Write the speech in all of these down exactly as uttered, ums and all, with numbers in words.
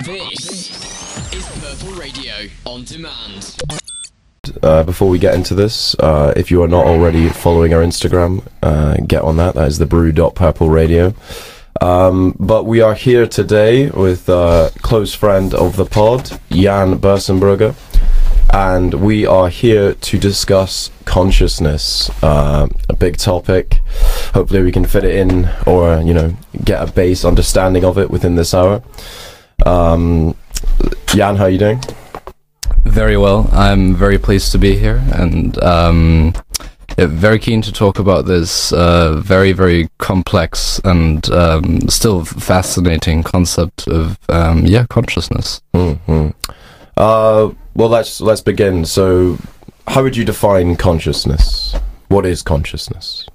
This is Purple Radio on demand. Uh, before we get into this, uh, if you are not already following our Instagram, uh, get on that. That is the brew dot purple radio. Um, but we are here today with a close friend of the pod, Jan Bersenbrugger, and we are here to discuss consciousness, uh, a big topic. Hopefully we can fit it in, or, you know, get a base understanding of it within this hour. Um, Jan, how are you doing? Very well. I'm very pleased to be here, and um, yeah, very keen to talk about this uh, very, very complex and um, still fascinating concept of um, yeah, consciousness. Mm-hmm. Uh, well, let's let's begin. So, how would you define consciousness? What is consciousness?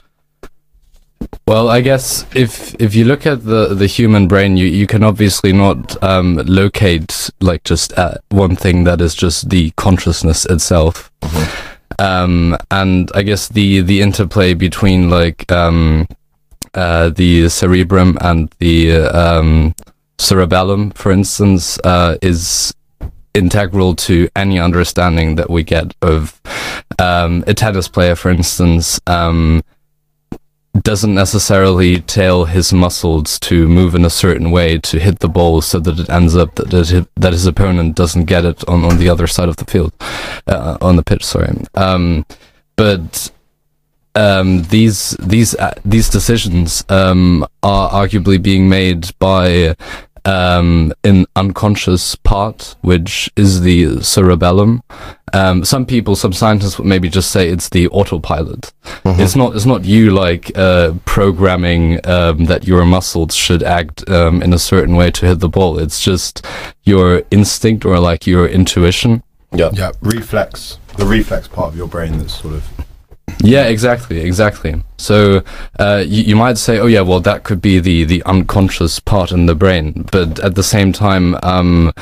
Well, I guess if if you look at the the human brain, you you can obviously not um, locate like just uh, one thing that is just the consciousness itself. Mm-hmm. um, and I guess the the interplay between like um, uh, the cerebrum and the um, cerebellum, for instance, uh, is integral to any understanding that we get of um, a tennis player, for instance. Um, doesn't necessarily tell his muscles to move in a certain way to hit the ball so that it ends up that it, that his opponent doesn't get it on, on the other side of the field, uh, on the pitch, sorry. Um, but um, these these uh, these decisions um, are arguably being made by um, an unconscious part, which is the cerebellum. Um, some people, some scientists would maybe just say it's the autopilot. Mm-hmm. It's not. It's not you like uh, programming um, that your muscles should act um, in a certain way to hit the ball. It's just your instinct or like your intuition. Yeah. Yeah. Reflex. The reflex part of your brain that's sort of. Yeah. Exactly. Exactly. So uh, you, you might say, oh yeah, well that could be the the unconscious part in the brain, but at the same time, um,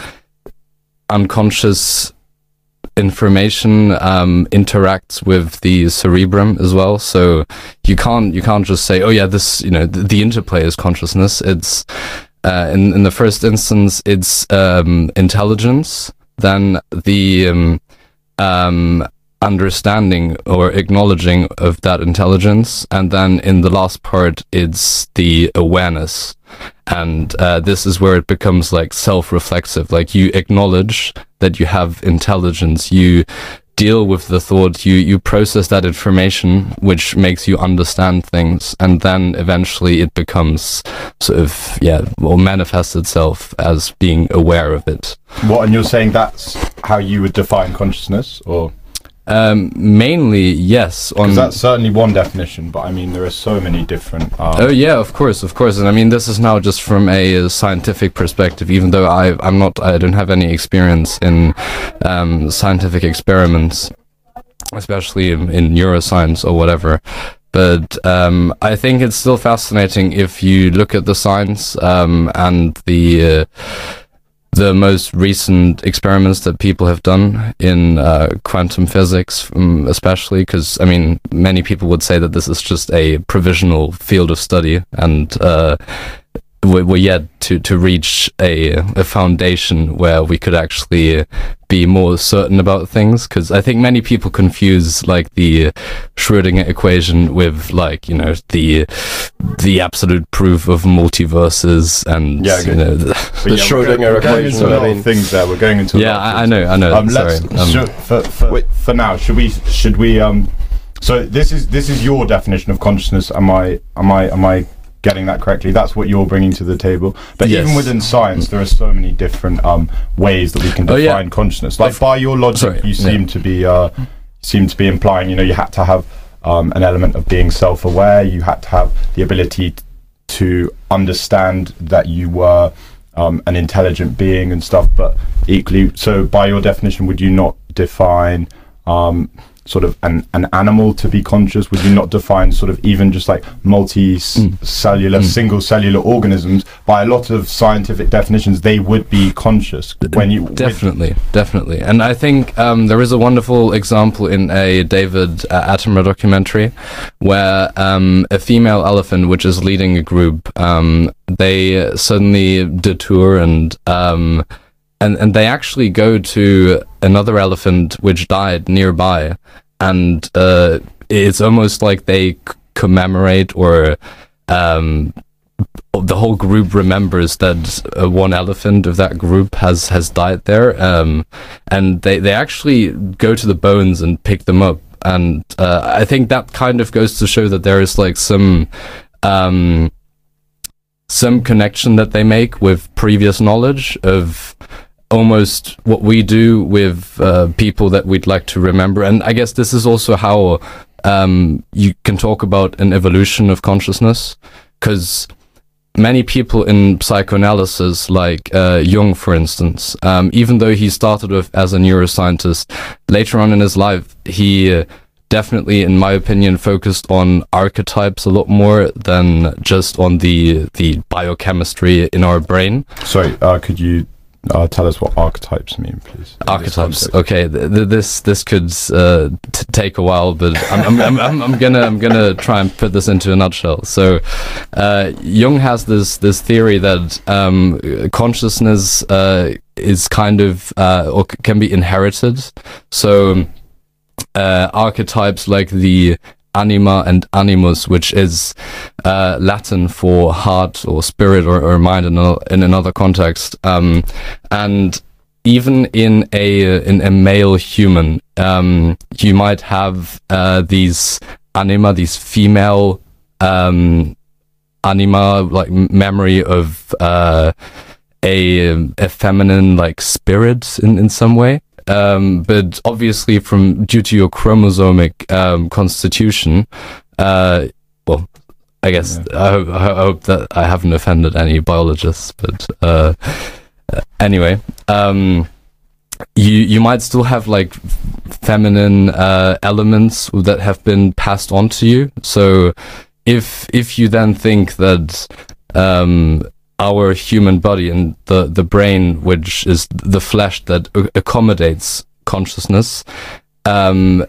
unconscious information um, interacts with the cerebrum as well, so you can't you can't just say, oh yeah, this, you know, the, the interplay is consciousness. It's uh, in in the first instance, it's um, intelligence, then the um, um, understanding or acknowledging of that intelligence, and then in the last part, it's the awareness. And uh, this is where it becomes like self-reflexive. Like you acknowledge that you have intelligence, you deal with the thought, you you process that information, which makes you understand things, and then eventually it becomes sort of, yeah, will manifest itself as being aware of it. What, and you're saying that's how you would define consciousness, or? Um, mainly, yes. Because that's certainly one definition, but I mean, there are so many different... Um, oh, yeah, of course, of course. And I mean, this is now just from a, a scientific perspective, even though I, I'm not, I don't have any experience in um, scientific experiments, especially in, in neuroscience or whatever. But um, I think it's still fascinating if you look at the science um, and the... Uh, the most recent experiments that people have done in uh, quantum physics, um, especially because, I mean, many people would say that this is just a provisional field of study, and uh, we're yet to, to reach a, a foundation where we could actually be more certain about things, because I think many people confuse like the Schrödinger equation with like, you know, the the absolute proof of multiverses and yeah, you know, the, the yeah, Schrödinger we're going, equation. We're going into a lot I mean, of things there. We're going into a yeah, lot of I, I things. know, I know. Um, sorry. let's, Um, should, for for, for now, should we should we um? So this is this is your definition of consciousness. Am I am I am I getting that correctly? That's what you're bringing to the table. But yes. even within science, there are so many different um, ways that we can define oh, yeah. consciousness. Like by your logic, Sorry, you seem yeah. to be uh, seem to be implying, you know, you had to have um, an element of being self-aware. You had to have the ability t- to understand that you were um, an intelligent being and stuff. But equally, so by your definition, would you not define um, sort of an, an animal to be conscious? Would you not define sort of even just like multi-cellular, mm. single cellular organisms, by a lot of scientific definitions, they would be conscious when you... Definitely, definitely. And I think um, there is a wonderful example in a David uh, Attenborough documentary where um, a female elephant, which is leading a group, um, they suddenly detour and... Um, And and they actually go to another elephant which died nearby, and uh, it's almost like they c- commemorate or um, the whole group remembers that uh, one elephant of that group has, has died there, um, and they, they actually go to the bones and pick them up, and uh, I think that kind of goes to show that there is like some um, some connection that they make with previous knowledge of almost what we do with uh, people that we'd like to remember. And I guess this is also how um, you can talk about an evolution of consciousness, because many people in psychoanalysis, like uh, Jung, for instance, um, even though he started with as a neuroscientist, later on in his life, he uh, definitely, in my opinion, focused on archetypes a lot more than just on the the biochemistry in our brain. Sorry, uh, could you Uh, tell us what archetypes mean, please? Archetypes. Okay, th- th- this this could uh, t- take a while, but I'm, I'm, I'm, I'm, I'm gonna I'm gonna try and put this into a nutshell. So, uh, Jung has this this theory that um, consciousness uh, is kind of uh, or c- can be inherited. So, uh, archetypes like the anima and animus, which is uh, Latin for heart or spirit or, or mind in, a, in another context, um, and even in a in a male human, um, you might have uh, these anima, these female um, anima, like memory of uh, a a feminine like spirit in in some way. Um, but obviously, from due to your chromosomic um, constitution, uh, well, I guess yeah. I, hope, I hope that I haven't offended any biologists. But uh, anyway, um, you you might still have like feminine uh, elements that have been passed on to you. So if if you then think that um, our human body and the, the brain, which is the flesh that a- accommodates consciousness, um,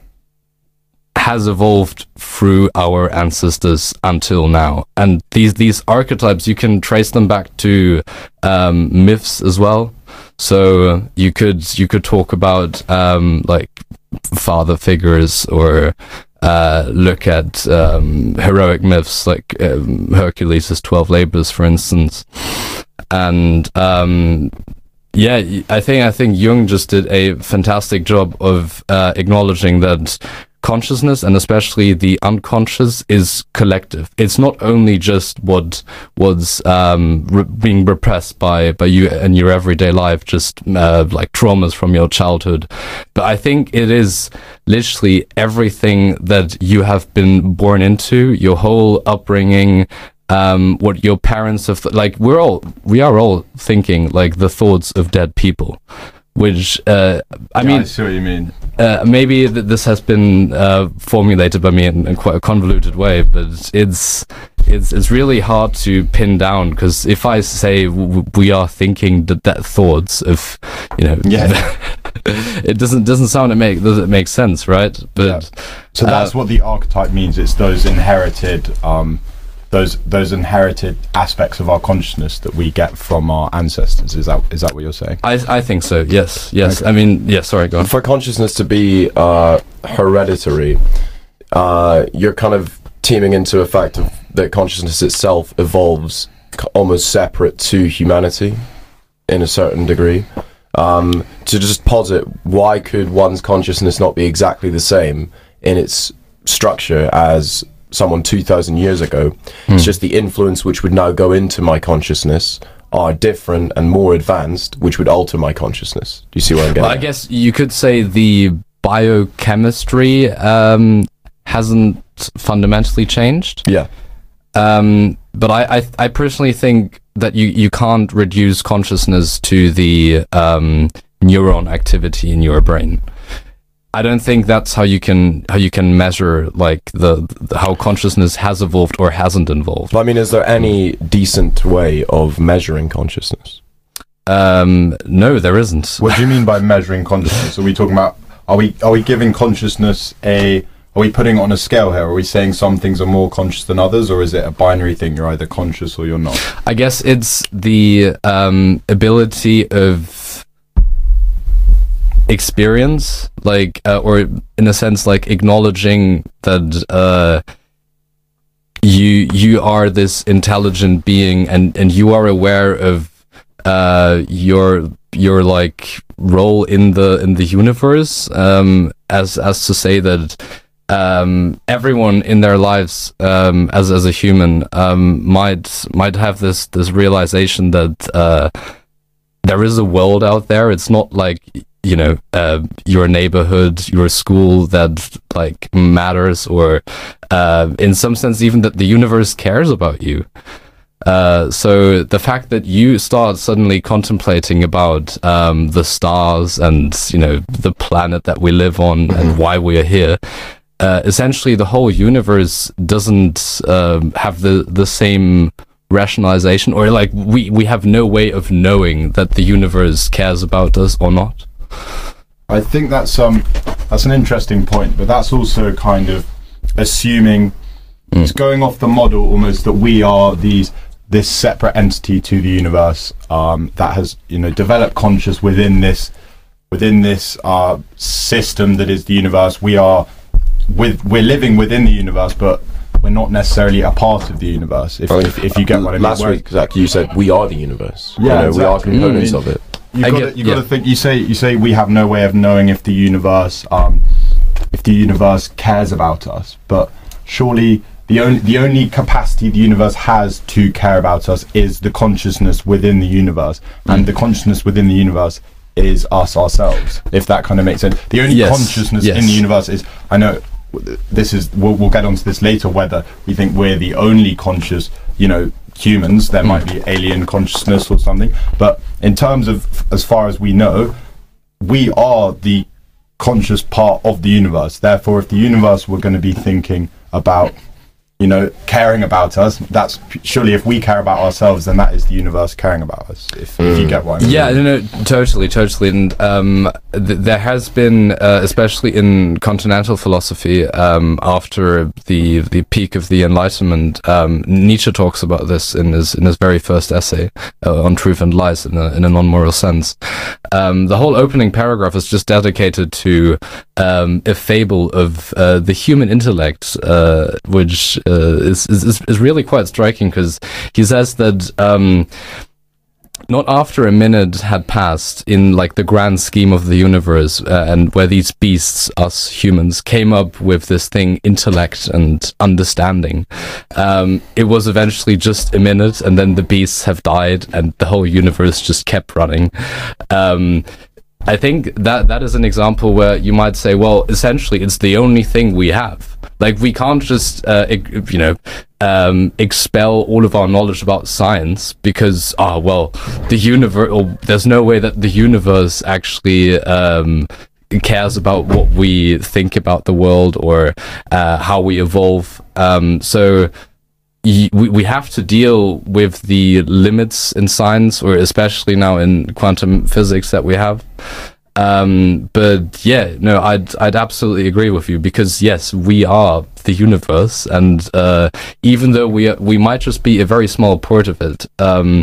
has evolved through our ancestors until now. And these these archetypes, you can trace them back to um, myths as well. So you could you could talk about um, like father figures, or Uh, look at um, heroic myths like um, Hercules' twelve labors, for instance, and um, yeah, I think I think Jung just did a fantastic job of uh, acknowledging that consciousness, and especially the unconscious, is collective. It's not only just what was um, re- being repressed by, by you in your everyday life, just uh, like traumas from your childhood, but I think it is literally everything that you have been born into, your whole upbringing, um, what your parents have, th- like we're all, we are all thinking like the thoughts of dead people. Which, uh, I yeah, mean, I see what you mean. Uh, maybe th- this has been uh, formulated by me in, in quite a convoluted way, but it's it's it's really hard to pin down, because if I say w- we are thinking that, that thoughts of, you know, yeah, it doesn't doesn't sound to make does it make sense, right? But yeah. So that's uh, what the archetype means. It's those inherited. Um, Those those inherited aspects of our consciousness that we get from our ancestors. Is that is that what you're saying? I I think so. Yes. Yes. Okay. I mean, yeah. Sorry. Go on. For consciousness to be uh, hereditary, uh, you're kind of teaming into a fact of that consciousness itself evolves c- almost separate to humanity, in a certain degree. Um, to just posit, why could one's consciousness not be exactly the same in its structure as someone two thousand years ago? Hmm. It's just the influence which would now go into my consciousness are different and more advanced, which would alter my consciousness. Do you see what I'm getting well, I at? guess you could say the biochemistry um, hasn't fundamentally changed. Yeah. Um, but I, I, I personally think that you, you can't reduce consciousness to the um, neuron activity in your brain. I don't think that's how you can how you can measure like the, the how consciousness has evolved or hasn't evolved. I mean, is there any decent way of measuring consciousness? Um, no, there isn't. What do you mean by measuring consciousness? Are we talking about, are we are we giving consciousness a, are we putting it on a scale here? Are we saying some things are more conscious than others, or is it a binary thing? You're either conscious or you're not? I guess it's the um, ability of experience, like, uh, or in a sense, like acknowledging that uh, you you are this intelligent being, and, and you are aware of uh, your your like role in the in the universe, um, as as to say that um, everyone in their lives, um, as as a human, um, might might have this this realization that uh, there is a world out there. It's not like, you know, uh, your neighborhood, your school that like matters, or uh, in some sense even that the universe cares about you. Uh, so the fact that you start suddenly contemplating about um, the stars and, you know, the planet that we live on and why we are here, uh, essentially the whole universe doesn't um, have the the same rationalization, or like we we have no way of knowing that the universe cares about us or not. I think that's um that's an interesting point, but that's also kind of assuming mm. it's going off the model almost that we are these this separate entity to the universe um, that has, you know, developed conscious within this within this uh, system that is the universe. We are with we're living within the universe, but we're not necessarily a part of the universe. If if, if you get what I mean. Last week, Zach, you said we are the universe. Yeah, you know, exactly. we are components mm. of it. You I got get, you got to yeah. think. You say you say we have no way of knowing if the universe um, if the universe cares about us, but surely the only the only capacity the universe has to care about us is the consciousness within the universe, mm. and the consciousness within the universe is us ourselves. If that kind of makes sense. The only yes. consciousness yes. in the universe is, I know this is we'll, we'll get onto this later, whether we think we're the only conscious, you know, humans. There mm. might be alien consciousness or something, but in terms of, as far as we know, we are the conscious part of the universe. Therefore, if the universe were going to be thinking about, you know, caring about us, that's surely, if we care about ourselves, then that is the universe caring about us, if, mm. if you get what I mean. Yeah, no, no, totally, totally. And um, th- there has been, uh, especially in continental philosophy, um, after the the peak of the Enlightenment, um, Nietzsche talks about this in his in his very first essay uh, on Truth and Lies in a, in a non-moral sense. Um, the whole opening paragraph is just dedicated to um, a fable of uh, the human intellect, uh, which Uh, is, is is really quite striking, because he says that um, not after a minute had passed in like the grand scheme of the universe, uh, and where these beasts, us humans, came up with this thing, intellect and understanding, um, it was eventually just a minute, and then the beasts have died, and the whole universe just kept running. Um, I think that that is an example where you might say, well, essentially, it's the only thing we have. Like, we can't just, uh, you know, um, expel all of our knowledge about science because, ah, oh, well, the universe, or there's no way that the universe actually um, cares about what we think about the world, or uh, how we evolve. Um, so y- we we have to deal with the limits in science, or especially now in quantum physics that we have. Um, but yeah, no, I'd I'd absolutely agree with you, because yes, we are the universe, and uh, even though we we might just be a very small part of it, um,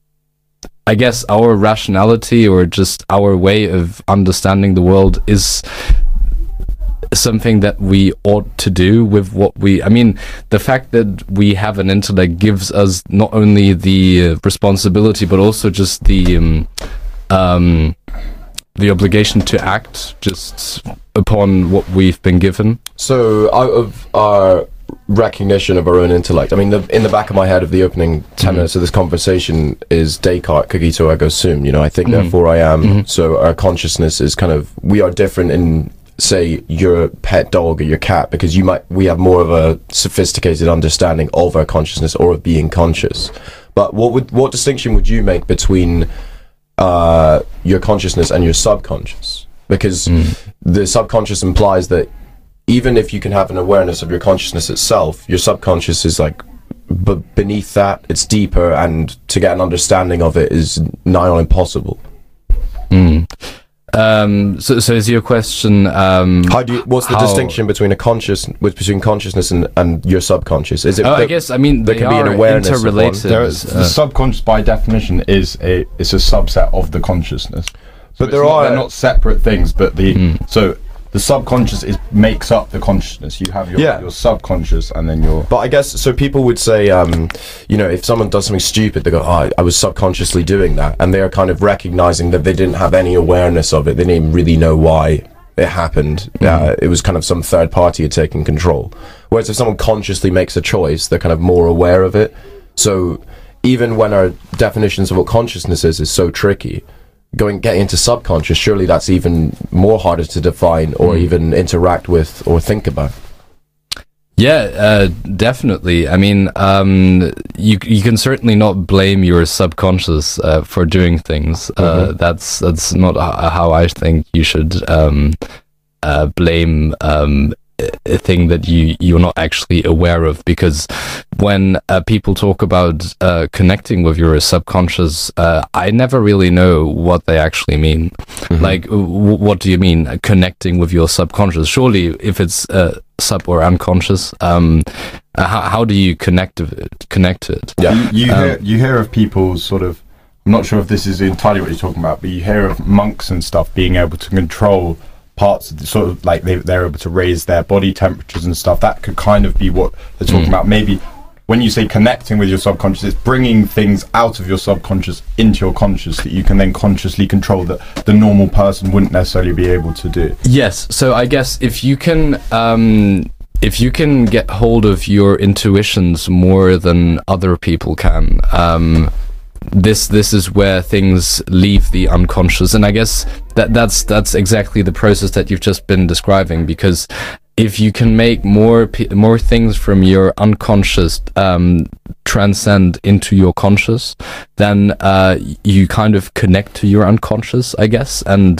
I guess our rationality, or just our way of understanding the world, is something that we ought to do with what we. I mean, the fact that we have an intellect gives us not only the responsibility, but also just the um, um the obligation to act just upon what we've been given. So, out of our recognition of our own intellect, I mean, the, in the back of my head of the opening ten mm-hmm. minutes of this conversation is Descartes, cogito ergo sum, you know, I think, mm-hmm. therefore I am. Mm-hmm. So our consciousness is kind of, we are different in, say, your pet dog or your cat, because you might, we have more of a sophisticated understanding of our consciousness, or of being conscious. But what would, what distinction would you make between uh, your consciousness and your subconscious? because Mm. the subconscious implies that even if you can have an awareness of your consciousness itself, your subconscious is like b- beneath that, it's deeper, and to get an understanding of it is nigh on impossible. Mm. Um, so, so is your question? Um, How do you, what's the how- distinction between a conscious, with between consciousness and, and your subconscious? Is it? Oh, I that guess I mean there they can be an are awareness of one? interrelated. There is, uh, the subconscious, by definition, is a it's a subset of the consciousness. So But it's there not, are- they're not separate things. But the Mm. so the subconscious is makes up the consciousness. You have your Yeah. your subconscious, and then your But I guess, so people would say, um, you know, if someone does something stupid, they go, oh, I, I was subconsciously doing that. And they are kind of recognizing that they didn't have any awareness of it. They didn't even really know why it happened. Uh, it was kind of some third party had taken control. Whereas if someone consciously makes a choice, they're kind of more aware of it. So even when our definitions of what consciousness is is so tricky, going getting into subconscious, surely that's even more harder to define or even interact with or think about. Yeah, uh, definitely. I mean, um, you you can certainly not blame your subconscious uh, for doing things. Uh, Mhm. That's that's not h- how I think you should um, uh, blame um, a a thing that you you're not actually aware of. Because when uh, people talk about uh, connecting with your subconscious, uh, I never really know what they actually mean. Like, w- what do you mean uh, connecting with your subconscious? Surely, if it's uh, sub or unconscious, um, uh, how, how do you connect to it? Connect to it? Yeah. you, you Um, hear you hear of people sort of. I'm not sure if this is entirely what you're talking about, but you hear of monks and stuff being able to control parts of the, sort of like they they're able to raise their body temperatures and stuff. That could kind of be what they're talking Mm. about. Maybe when you say connecting with your subconscious, it's bringing things out of your subconscious into your conscious that you can then consciously control that the normal person wouldn't necessarily be able to do. Yes. So I guess if you can, um, if you can get hold of your intuitions more than other people can, um, this this is where things leave the unconscious, and I guess that that's that's exactly the process that you've just been describing. Because if you can make more pe- more things from your unconscious um, transcend into your conscious, then uh, you kind of connect to your unconscious, I guess. And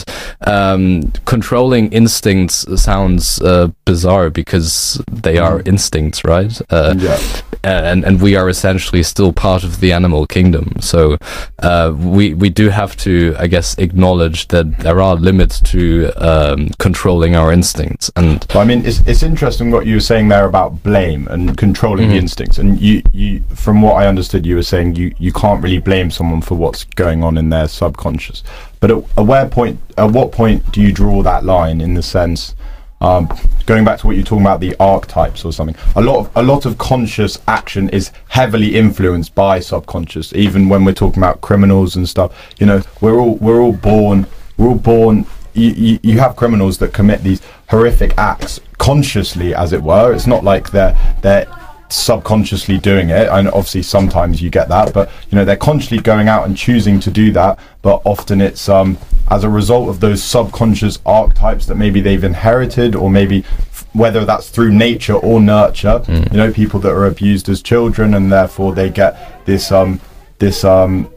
um, controlling instincts sounds uh, bizarre because they are instincts, right? Uh, Yeah. and and we are essentially still part of the animal kingdom. So uh, we we do have to, I guess, acknowledge that there are limits to um, controlling our instincts. And But I mean, it's it's interesting what you were saying there about blame and controlling the Mhm. instincts. And you, you, from what I understood, you were saying you, you can't really blame someone for what's going on in their subconscious. But at, at where point, at what point do you draw that line? In the sense, um, going back to what you're talking about, the archetypes or something. A lot of a lot of conscious action is heavily influenced by subconscious. Even when we're talking about criminals and stuff, you know, we're all we're all born we're all born. You, you, you have criminals that commit these horrific acts consciously, as it were. It's not like they're they're subconsciously doing it, and obviously sometimes you get that, but you know, they're consciously going out and choosing to do that. But often it's um as a result of those subconscious archetypes that maybe they've inherited, or maybe f- whether that's through nature or nurture. Mm. You know, people that are abused as children, and therefore they get this um this um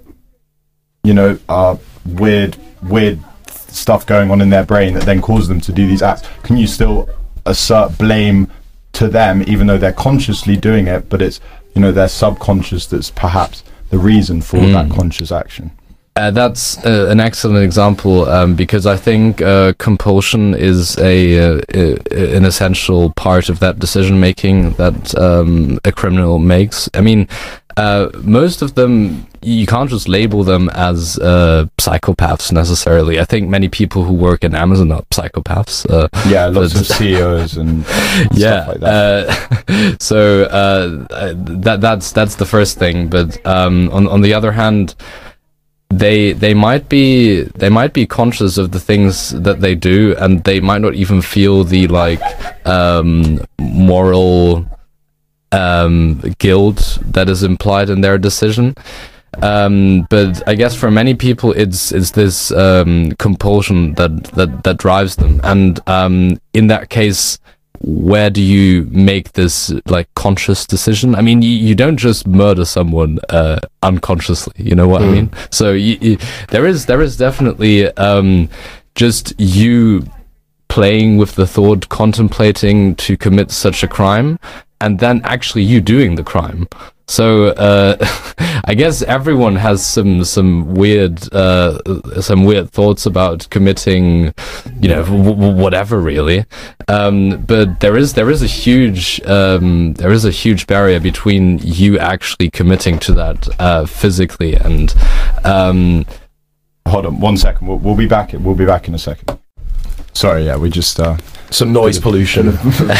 you know uh weird weird stuff going on in their brain that then causes them to do these acts. Can you still assert blame to them even though they're consciously doing it, but it's, you know, their subconscious that's perhaps the reason for Mm. that conscious action? Uh, that's uh, an excellent example, um, because I think uh, compulsion is a uh, uh, an essential part of that decision making that um, a criminal makes. I mean, uh, most of them, you can't just label them as uh, psychopaths necessarily. I think many people who work in Amazon are psychopaths. Uh, Yeah, lots But- of C E Os and yeah. stuff like that. Uh, so uh, uh, that that's that's the first thing. But um, on on the other hand, they they might be they might be conscious of the things that they do, and they might not even feel the like um, moral um, guilt that is implied in their decision. Um, but I guess for many people, it's it's this um, compulsion that, that that drives them, and um, in that case, where do you make this like conscious decision? I mean, you, you don't just murder someone uh, unconsciously. You know what I Mm. mean? So you, you, there is there is definitely um, just you playing with the thought, contemplating to commit such a crime, and then actually you doing the crime. So uh, I guess everyone has some some weird uh, some weird thoughts about committing, you know, w- w- whatever really. Um, but there is there is a huge um, there is a huge barrier between you actually committing to that uh, physically and. Um, Hold on one second. We'll, we'll be back. We'll be back in a second. Sorry. Yeah, we just uh, Some noise pollution.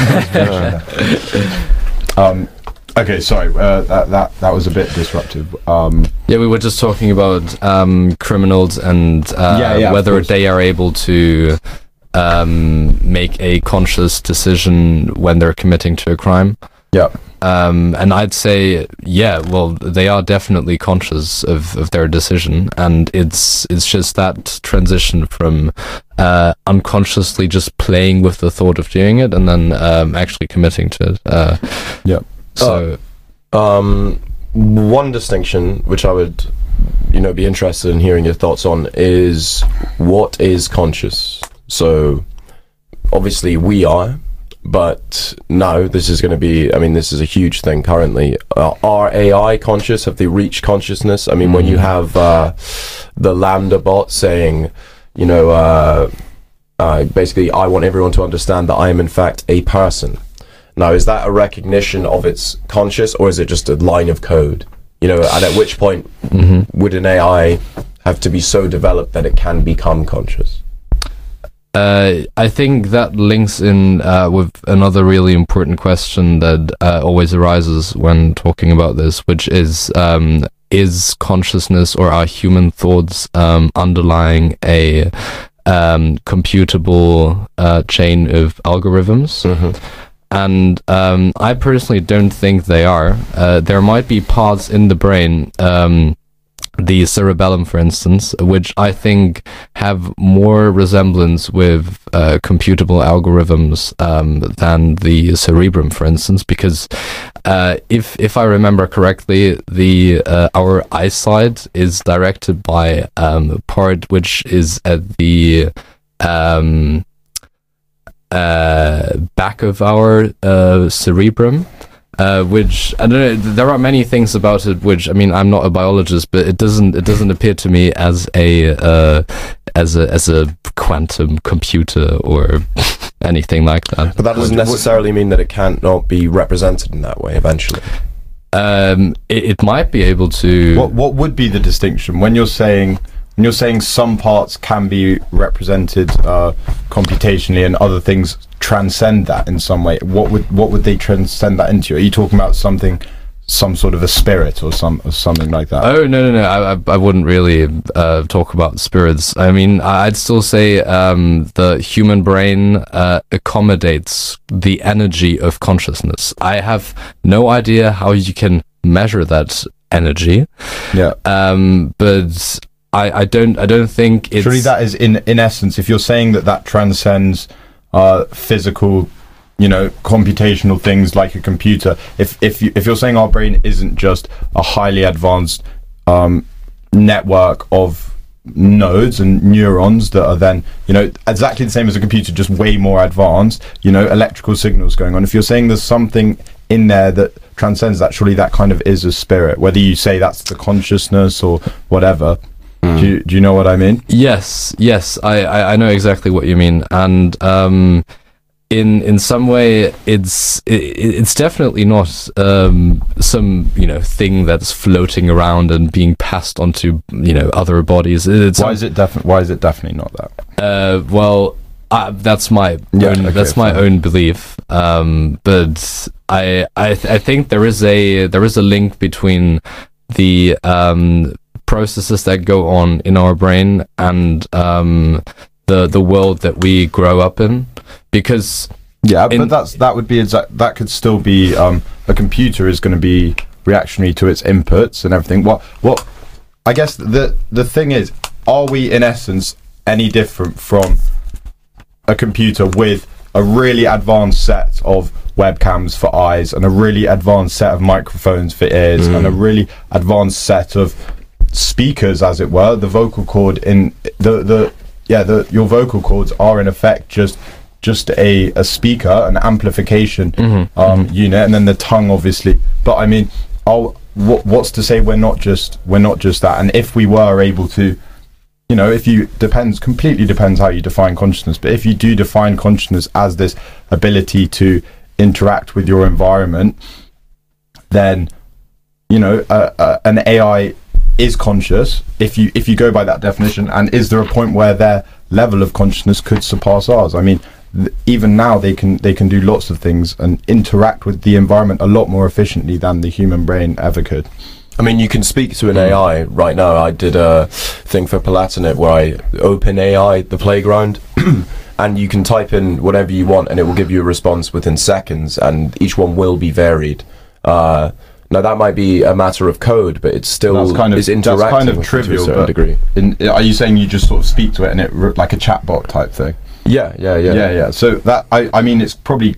um. Okay, sorry. Uh, that that that was a bit disruptive. Um, Yeah, we were just talking about um, criminals and uh, Yeah, yeah, of whether course. they are able to um, make a conscious decision when they're committing to a crime. yeah. Um, and I'd say, yeah, well, they are definitely conscious of, of their decision, and it's it's just that transition from uh, unconsciously just playing with the thought of doing it, and then um, actually committing to it. Uh, Yeah. so. Um, one distinction, which I would, you know, be interested in hearing your thoughts on, is what is conscious. So, obviously, we are, but no, this is going to be. I mean, this is a huge thing currently. Uh, are A I conscious? Have they reached consciousness? I mean, when you have uh, the Lambda bot saying, you know, uh, uh, basically, I want everyone to understand that I am in fact a person. Now, is that a recognition of its conscious, or is it just a line of code? You know, and at which point Mm-hmm. would an A I have to be so developed that it can become conscious? Uh, I think that links in uh, with another really important question that uh, always arises when talking about this, which is um, is consciousness or are human thoughts um, underlying a um, computable uh, chain of algorithms? Mm-hmm. And um, I personally don't think they are. Uh, there might be parts in the brain, um, the cerebellum, for instance, which I think have more resemblance with uh, computable algorithms um, than the cerebrum, for instance, because uh, if if I remember correctly, the uh, our eyesight is directed by um, a part which is at the um, uh, back of our uh, cerebrum. Uh, which I don't know. There are many things about it which I mean I'm not a biologist, but it doesn't it doesn't appear to me as a uh, as a as a quantum computer or anything like that. But that doesn't necessarily mean that it can't not be represented in that way eventually. Um, it, it might be able to. What what would be the distinction when you're saying when you're saying some parts can be represented uh, computationally and other things transcend that in some way? What would what would they transcend that into? Are you talking about something, some sort of a spirit or some or something like that? Oh no no no! I I, I wouldn't really uh, talk about spirits. I mean, I'd still say um, the human brain uh, accommodates the energy of consciousness. I have no idea how you can measure that energy. Yeah. Um, but I, I don't I don't think it's Surely that is in in essence, if you're saying that that transcends uh, physical, you know, computational things like a computer. If if you, if you're saying our brain isn't just a highly advanced um, network of nodes and neurons that are then, you know, exactly the same as a computer, just way more advanced, you know, electrical signals going on. If you're saying there's something in there that transcends that, surely that kind of is a spirit, whether you say that's the consciousness or whatever. Mm. Do you, do you know what I mean? Yes, yes, I, I, I know exactly what you mean, and um, in in some way, it's it, it's definitely not um, some you know thing that's floating around and being passed onto you know other bodies. It's why is it definitely Why is it definitely not that? Uh, well, uh, that's my Yeah, own, okay, that's my fine. own belief. Um, but I I th- I think there is a there is a link between the um, processes that go on in our brain and um, the the world that we grow up in, because Yeah, in- but that's that would be exact. That could still be um, a computer is going to be reactionary to its inputs and everything. What what I guess the the thing is, are we in essence any different from a computer with a really advanced set of webcams for eyes and a really advanced set of microphones for ears and a really advanced set of speakers, as it were, the vocal cord in the the yeah, the your vocal cords are in effect just just a a speaker, an amplification Mm-hmm. um, unit, and then the tongue, obviously. But I mean, I'll, what, what's to say we're not just we're not just that? And if we were able to, you know, if you depends completely depends how you define consciousness. But if you do define consciousness as this ability to interact with your environment, then you know uh, uh, an A I is conscious. If you if you go by that definition, and is there a point where their level of consciousness could surpass ours? I mean, th- even now they can they can do lots of things and interact with the environment a lot more efficiently than the human brain ever could. I mean, you can speak to an A I right now. I did a thing for Palatinate where I open A I, the playground, and you can type in whatever you want and it will give you a response within seconds, and each one will be varied. Uh, now, that might be a matter of code, but it's still That's kind of is interacting that's kind of with it trivial, to a certain but degree. In, are you saying you just sort of speak to it and it re- like a chatbot type thing? Yeah, yeah, yeah. Yeah, yeah. So that I I mean, it's probably.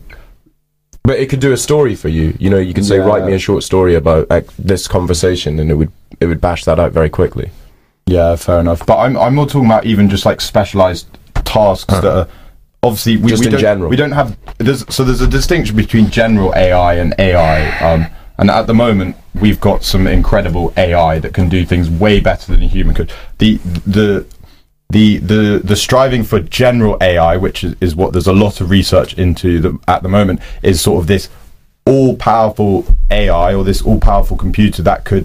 But it could do a story for you. You know, you could say, Yeah. write me a short story about like, this conversation, and it would it would bash that out very quickly. Yeah, fair enough. But I'm I'm more talking about even just like specialized tasks that are obviously we, Just we in don't general. we don't have there's so there's a distinction between general A I and A I. Um, and at the moment we've got some incredible A I that can do things way better than a human could. The the the the the striving for general A I, which is, is what there's a lot of research into the, at the moment, is sort of this all-powerful A I or this all-powerful computer that could,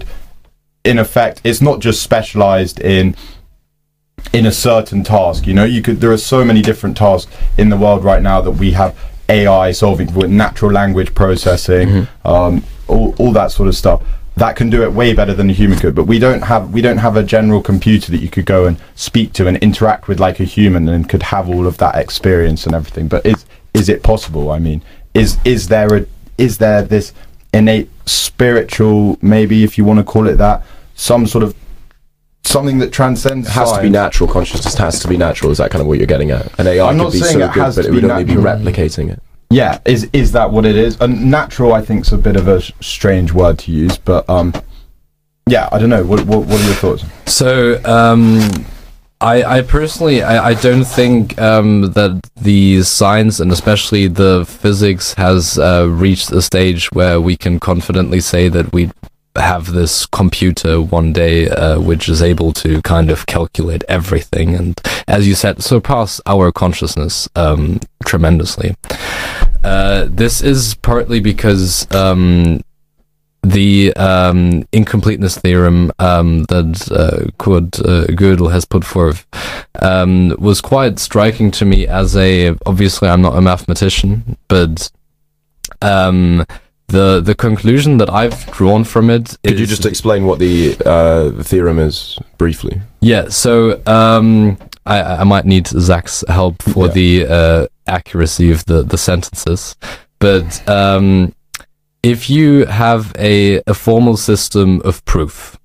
in effect, it's not just specialized in in a certain task. You know, you could there are so many different tasks in the world right now that we have A I solving with natural language processing, mm-hmm. um, all all that sort of stuff. That can do it way better than a human could, but we don't have we don't have a general computer that you could go and speak to and interact with like a human and could have all of that experience and everything. But is is it possible? I mean, is is there a is there this innate spiritual, maybe if you want to call it that, some sort of something that transcends It has science? to be natural. Consciousness has to be natural. Is that kind of what you're getting at? An A I I'm could not be saying so it good, has but to it would be only be natural. replicating it. Yeah, is is that what it is? And natural, I think, is a bit of a sh- strange word to use, but um, yeah, I don't know. What what, what are your thoughts? So, um, I, I personally, I, I don't think um, that the science and especially the physics has uh, reached a stage where we can confidently say that we have this computer one day uh, which is able to kind of calculate everything and, as you said, surpass our consciousness um, tremendously. Uh, this is partly because um, the um, incompleteness theorem um, that uh, Kurt uh, Gödel has put forth um, was quite striking to me as a, obviously I'm not a mathematician, but um, the the conclusion that I've drawn from it is... Could you just explain what the uh, theorem is briefly? Yeah, so um, I, I might need Zach's help for Yeah. the uh, accuracy of the, the sentences, but um, if you have a, a formal system of proof,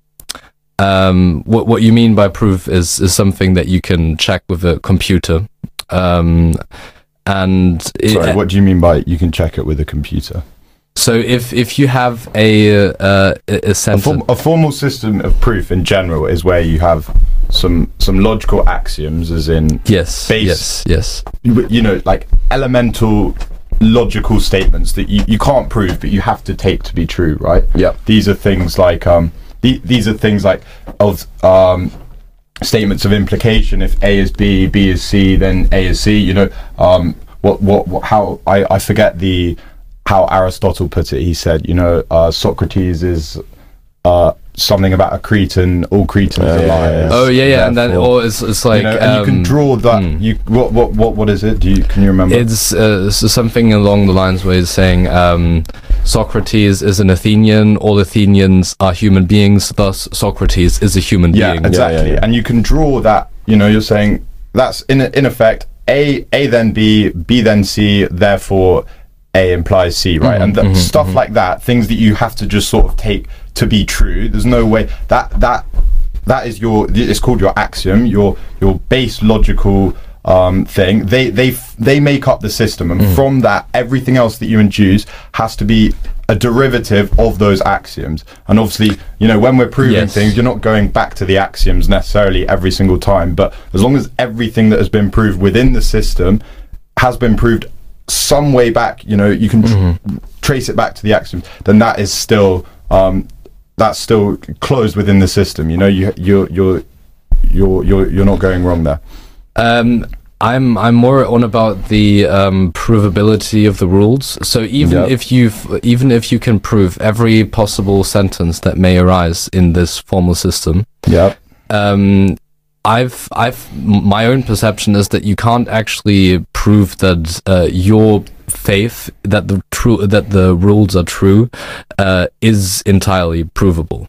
um, what what you mean by proof is, is something that you can check with a computer. Um, and it, Sorry, what do you mean by you can check it with a computer? so if if you have a uh, a, a A, sentence, form, a formal system of proof in general is where you have some some logical axioms, as in yes, base- yes, yes. you, you know, like elemental logical statements that you, you can't prove but you have to take to be true, right? Yeah. These are things like um the, these are things like of um statements of implication. If A is B, B is C, then A is C. You know, um what what, what how I, I forget the how Aristotle put it. He said, you know, uh, Socrates is uh something about a Cretan, all Cretans Uh, are yeah, yeah, liars. yeah. Oh yeah, yeah, and then Therefore, or it's it's like you know, and you can um, draw that. hmm. You what what what what is it? Do you can you remember? It's uh, so something along the lines where he's saying um, Socrates is an Athenian, all Athenians are human beings, thus Socrates is a human yeah, being. exactly. Yeah, yeah, yeah. And you can draw that. You know, you're saying that's in in effect A A then B, B then C, therefore A implies C, right? Mhm, and th- mhm, stuff mhm. like that, things that you have to just sort of take to be true. There's no way that that that is your. It's called your axiom, your your base logical um, thing. They they f- they make up the system, and Mm. from that, everything else that you induce has to be a derivative of those axioms. And obviously, you know, when we're proving Yes. things, you're not going back to the axioms necessarily every single time. But as long as everything that has been proved within the system has been proved some way back, you know, you can tr- Mm-hmm. trace it back to the axioms, then that is still um, that's still closed within the system. You know, you you're you're you're you're you're not going wrong there. Um, I'm I'm more on about the um, provability of the rules. So even Yep. if you even if you can prove every possible sentence that may arise in this formal system, Yeah. um, I've I've my own perception is that you can't actually prove that uh, your faith that the true that the rules are true uh, is entirely provable.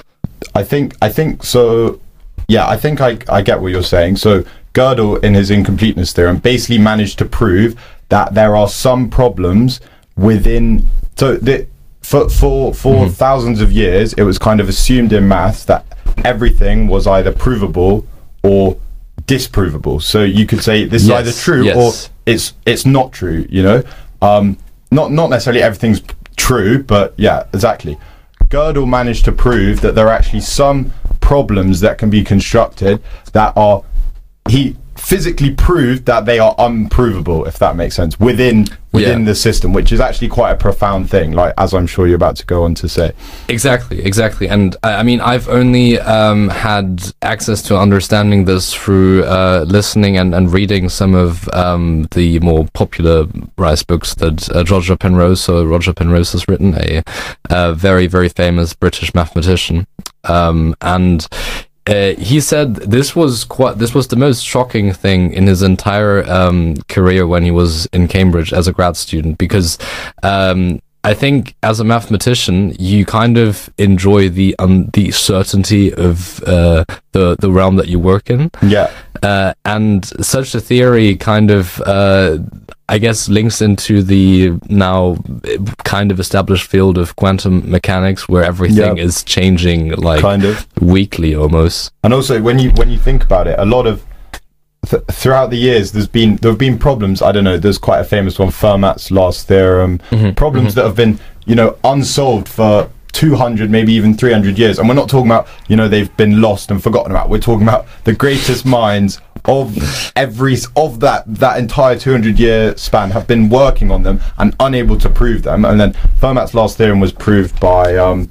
I think I think so. Yeah, I think I I get what you're saying. So Gödel, in his incompleteness theorem, basically managed to prove that there are some problems within. So the, for for for Mhm. thousands of years, it was kind of assumed in maths that everything was either provable or disprovable. So you could say this Yes, is either true yes. or it's it's not true. You know, um, not not necessarily everything's p- true, but yeah, exactly. Gödel managed to prove that there are actually some problems that can be constructed that are, he physically proved that they are unprovable, if that makes sense, within within Yeah. the system, which is actually quite a profound thing, like as I'm sure you're about to go on to say. Exactly, exactly. And I I mean, I've only um, had access to understanding this through uh, listening and, and reading some of um, the more popular Rice books that uh, Roger Penrose, or Roger Penrose has written, a, a very, very famous British mathematician. Um, and Uh, he said this was quite this was the most shocking thing in his entire um, career when he was in Cambridge as a grad student, because um, I think as a mathematician you kind of enjoy the um, the certainty of uh, the the realm that you work in. Yeah. Uh, and such a theory kind of, uh, I guess, links into the now kind of established field of quantum mechanics, where everything Yeah. is changing like Kind of. weekly almost. And also, when you when you think about it, a lot of th- throughout the years, there's been there have been problems. I don't know. There's quite a famous one, Fermat's last theorem. Mhm, Problems mhm. that have been, you know, unsolved for two hundred, maybe even three hundred years. And we're not talking about, you know, they've been lost and forgotten about. We're talking about the greatest minds of every of that that entire two hundred year span have been working on them and unable to prove them. And then Fermat's last theorem was proved by um,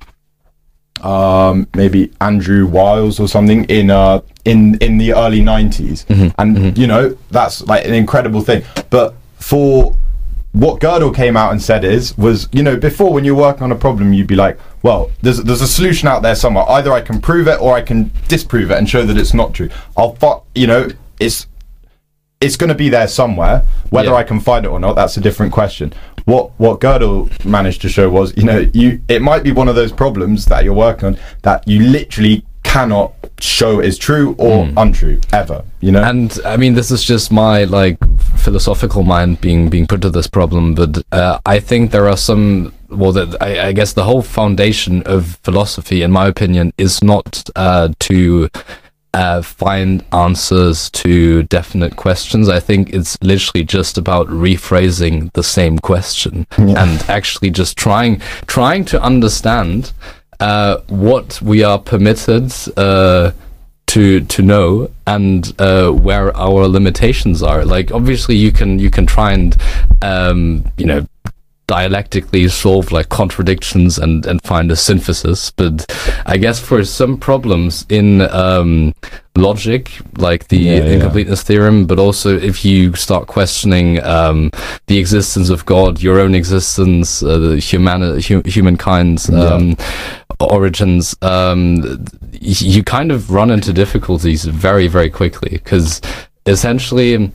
um, maybe Andrew Wiles or something in uh in in the early nineties. Mhm, And mhm. you know, that's like an incredible thing. But for what Gödel came out and said is was, you know, before, when you're working on a problem, you'd be like, well, there's there's a solution out there somewhere. Either I can prove it or I can disprove it and show that it's not true. I'll fu- you know, it's it's going to be there somewhere. Whether Yeah. I can find it or not, that's a different question. What what Gödel managed to show was, you know, you it might be one of those problems that you're working on that you literally cannot show is true or Mm. untrue ever. You know, And I mean, this is just my like philosophical mind being being put to this problem, but uh, I think there are some. Well, that I, I guess the whole foundation of philosophy, in my opinion, is not uh, to uh, find answers to definite questions. I think it's literally just about rephrasing the same question Yeah. and actually just trying trying to understand uh, what we are permitted uh, to to know, and uh, where our limitations are. Like, obviously, you can you can try and um, you know, dialectically solve like contradictions and and find a synthesis, but I guess for some problems in um, logic, like the Yeah, yeah. incompleteness theorem, but also if you start questioning um, the existence of God, your own existence, uh, the human hu- humankind's um, origins, um, y- you kind of run into difficulties very, very quickly, because essentially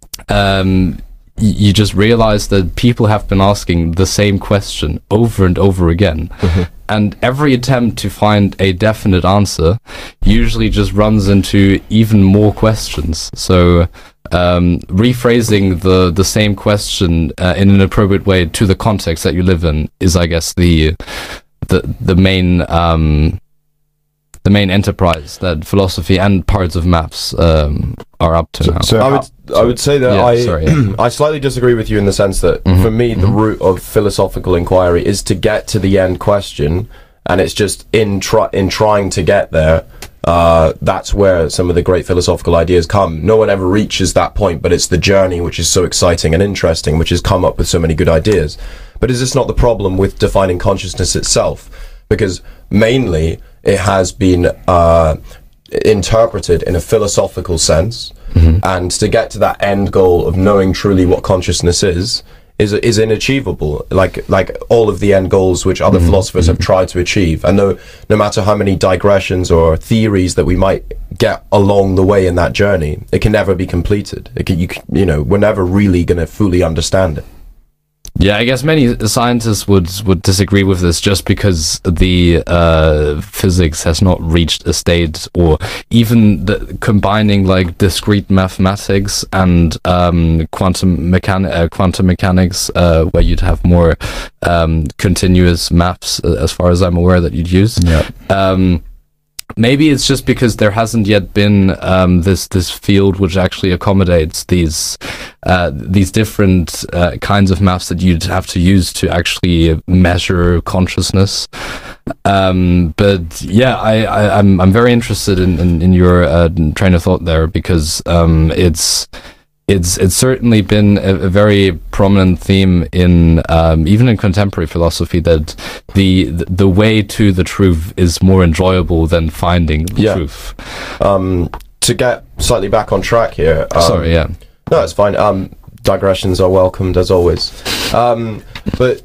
um, y- you just realize that people have been asking the same question over and over again. And every attempt to find a definite answer usually just runs into even more questions. So um, rephrasing the, the same question uh, in an appropriate way to the context that you live in is, I guess, the the the main um, the main enterprise that philosophy and parts of maths um, are up to So- now. so- I would I would say that Yeah, I sorry, yeah. I slightly disagree with you in the sense that Mhm, for me the mhm. root of philosophical inquiry is to get to the end question, and it's just in try in trying to get there. Uh, that's where some of the great philosophical ideas come. No one ever reaches that point, but it's the journey which is so exciting and interesting, which has come up with so many good ideas. But is this not the problem with defining consciousness itself? Because mainly it has been uh, interpreted in a philosophical sense, Mhm. and to get to that end goal of knowing truly what consciousness is is is inachievable, like like all of the end goals which other Mhm. philosophers have tried to achieve. And no no matter how many digressions or theories that we might get along the way in that journey, it can never be completed. It can, you can, you know, we're never really going to fully understand it. Yeah, I guess many scientists would would disagree with this just because the uh, physics has not reached a state, or even the, combining like discrete mathematics and um, quantum mechan- uh, quantum mechanics, uh, where you'd have more um, continuous maths, uh, as far as I'm aware, that you'd use. Yeah. Um, Maybe it's just because there hasn't yet been um, this this field which actually accommodates these uh, these different uh, kinds of maths that you'd have to use to actually measure consciousness. Um, but yeah, I, I, I'm I'm very interested in in, in your uh, train of thought there, because um, it's. It's it's certainly been a, a very prominent theme in um, even in contemporary philosophy, that the the way to the truth is more enjoyable than finding the Yeah. truth. Um, to get slightly back on track here. Um, Sorry, yeah. No, it's fine. Um, digressions are welcomed as always. Um, but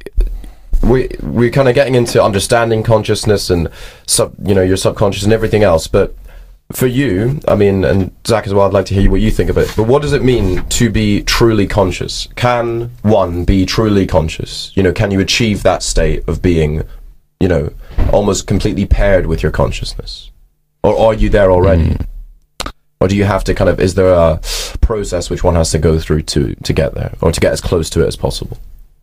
we we're kind of getting into understanding consciousness and sub, you know, your subconscious and everything else. But for you, I mean, and Zach as well, I'd like to hear what you think of it. But what does it mean to be truly conscious? Can one be truly conscious? You know, can you achieve that state of being, you know, almost completely paired with your consciousness, or are you there already? Mm. Or do you have to kind of, is there a process which one has to go through to, to get there, or to get as close to it as possible?